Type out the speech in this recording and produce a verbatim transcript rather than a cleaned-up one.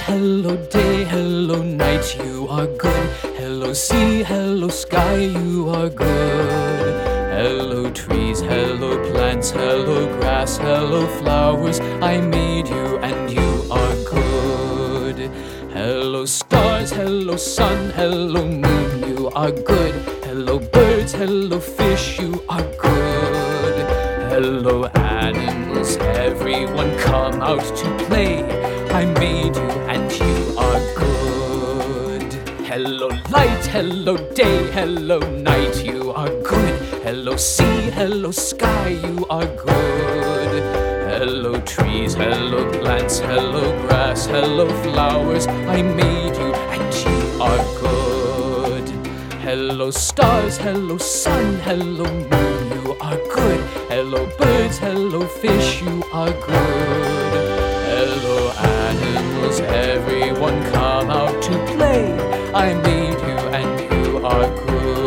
hello day, hello night, you are good. Hello sea, hello sky, you are good. Hello trees, hello plants, hello grass, hello flowers, I made you and you are good. Hello stars, hello sun, hello moon, you are good. Hello birds, hello fish, you are good. Hello animals, everyone come out to play, I made you and you are good. Hello light, hello day, hello night, you are good. Hello sea, hello sky, you are good. Hello trees, hello plants, hello grass, hello flowers, I made you and you are good. Hello stars, hello sun, hello moon, you are good. Hello birds, hello fish, you are good. Hello animals, everyone come out to play, I made you and you are good.